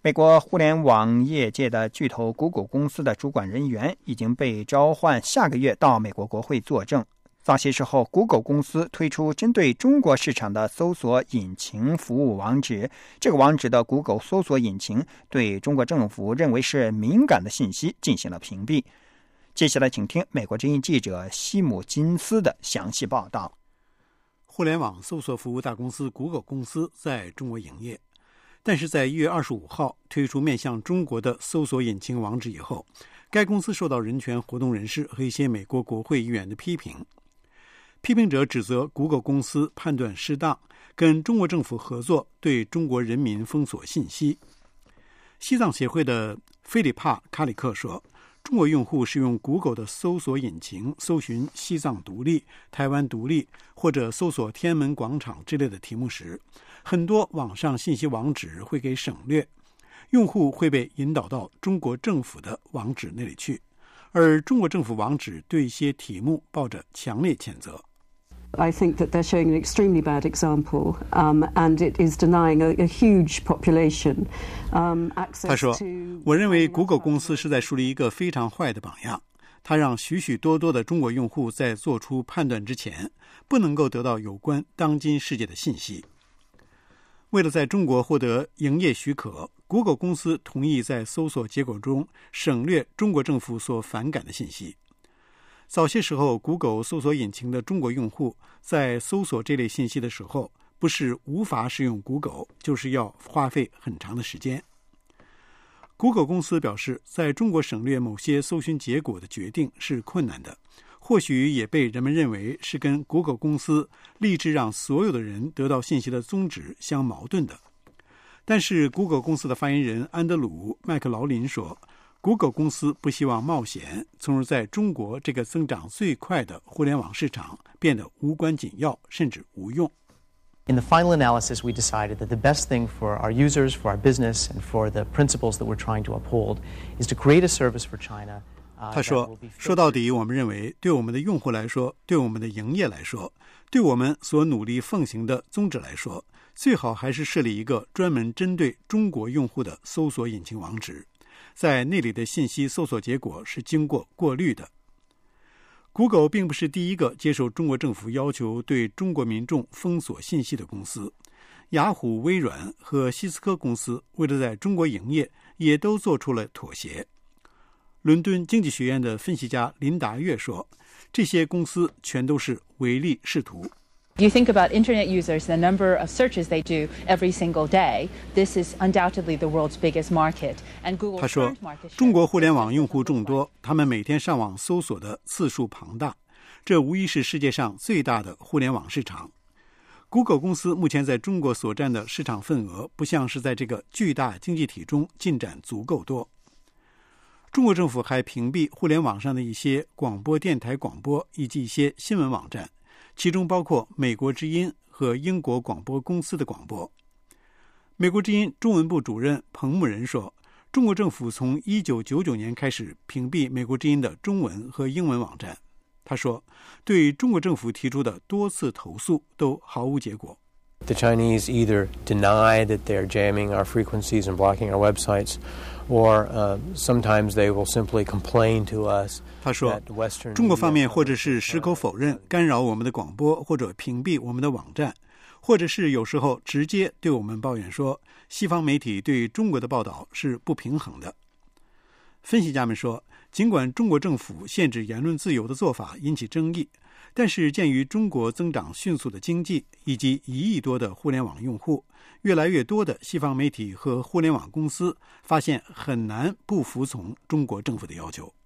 美国互联网业界的巨头谷歌公司的主管人员已经被召唤下个月到美国国会作证。早些时候，谷歌公司推出针对中国市场的搜索引擎服务网址，这个网址的谷歌搜索引擎对中国政府认为是敏感的信息进行了屏蔽。接下来请听美国之音记者西姆金斯的详细报道。 互联网搜索服务大公司谷歌公司在中国营业，但是在1月25号推出面向中国的搜索引擎网址以后，该公司受到人权活动人士和一些美国国会议员的批评。批评者指责谷歌公司判断失当，跟中国政府合作对中国人民封锁信息。西藏协会的菲利帕·卡里克说，中国用户是用 Google 的搜索引擎搜寻西藏独立、台湾独立或者搜索天安门广场之类的题目时，很多网上信息网址会给省略，用户会被引导到中国政府的网址那里去，而中国政府网址对一些题目抱着强烈谴责。 I think that they're showing an extremely bad example, and it is denying a huge population access to. 他说，我认为谷歌公司是在树立一个非常坏的榜样，它让许许多多的中国用户在做出判断之前，不能够得到有关当今世界的信息。为了在中国获得营业许可，谷歌公司同意在搜索结果中省略中国政府所反感的信息。早些时候，谷歌搜索引擎的中国用户在搜索这类信息的时候，不是无法使用谷歌，就是要花费很长的时间。谷歌公司表示，在中国省略某些搜寻结果的决定是困难的，或许也被人们认为是跟谷歌公司立志让所有的人得到信息的宗旨相矛盾的。但是谷歌公司的发言人安德鲁·麦克劳林说，谷歌公司不希望冒险，从而在中国这个增长最快的互联网市场变得无关紧要，甚至无用。 In the final analysis, we decided that the best thing for our users, for our business, and for the principles that we're trying to uphold is to create a service for China. 他说，说到底，我们认为对我们的用户来说，对我们的营业来说，对我们所努力奉行的宗旨来说，最好还是设立一个专门针对中国用户的搜索引擎网址。在那里的信息搜索结果是经过过滤的。Google 并不是第一个接受中国政府要求对中国民众封锁信息的公司，雅虎、微软和西斯科公司为了在中国营业，也都做出了妥协。伦敦经济学院的分析家林达月说，这些公司全都是唯利是图。 You think about Internet users, the number of searches they do every single day. This is undoubtedly the world's biggest market. And Google's 他说，中国互联网用户众多，他们每天上网搜索的次数庞大，这无疑是世界上最大的互联网市场。Google 公司目前在中国所占的市场份额，不像是在这个巨大经济体中进展足够多。中国政府还屏蔽互联网上的一些广播电台广播以及一些新闻网站，其中包括美国之音和英国广播公司的广播。美国之音中文部主任彭木仁说，中国政府从1999年开始屏蔽美国之音的中文和英文网站。他说，对中国政府提出的多次投诉都毫无结果。 The Chinese either deny that they're jamming our frequencies and blocking our websites, or sometimes they will simply complain to us. 他说，中国方面或者是矢口否认干扰我们的广播，或者屏蔽我们的网站，或者是有时候直接对我们抱怨说，西方媒体对中国的报道是不平衡的。分析家们说，尽管中国政府限制言论自由的做法引起争议，但是鉴于中国增长迅速的经济以及1亿多的互联网用户，越来越多的西方媒体和互联网公司发现很难不服从中国政府的要求。